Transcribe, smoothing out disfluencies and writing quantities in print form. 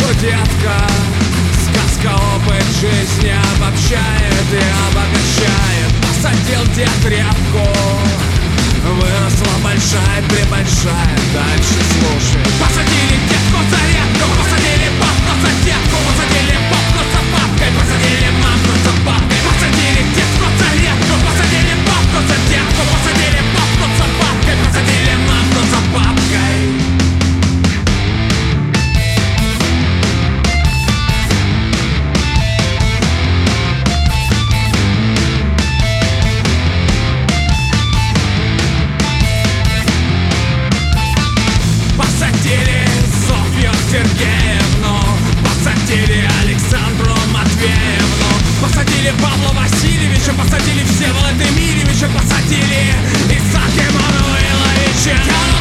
детка. Сказка, опыт жизни обобщает и обогащает. Посадил дед репку, выросла большая, пребольшая. Дальше слушай. Посадили детку за репку, посадили бабку за детку, посадили бабку за бабкой, посадили мамку за бабкой, посадили детку за репку, посадили бабку за детку, посадили бабку за бабкой, посадили мамку за бабкой. Посадили Софью Сергеевну, посадили Александру Матвеевну, посадили Павла Васильевича, посадили Всеволода Эмильевича, посадили Исаака Эммануиловича.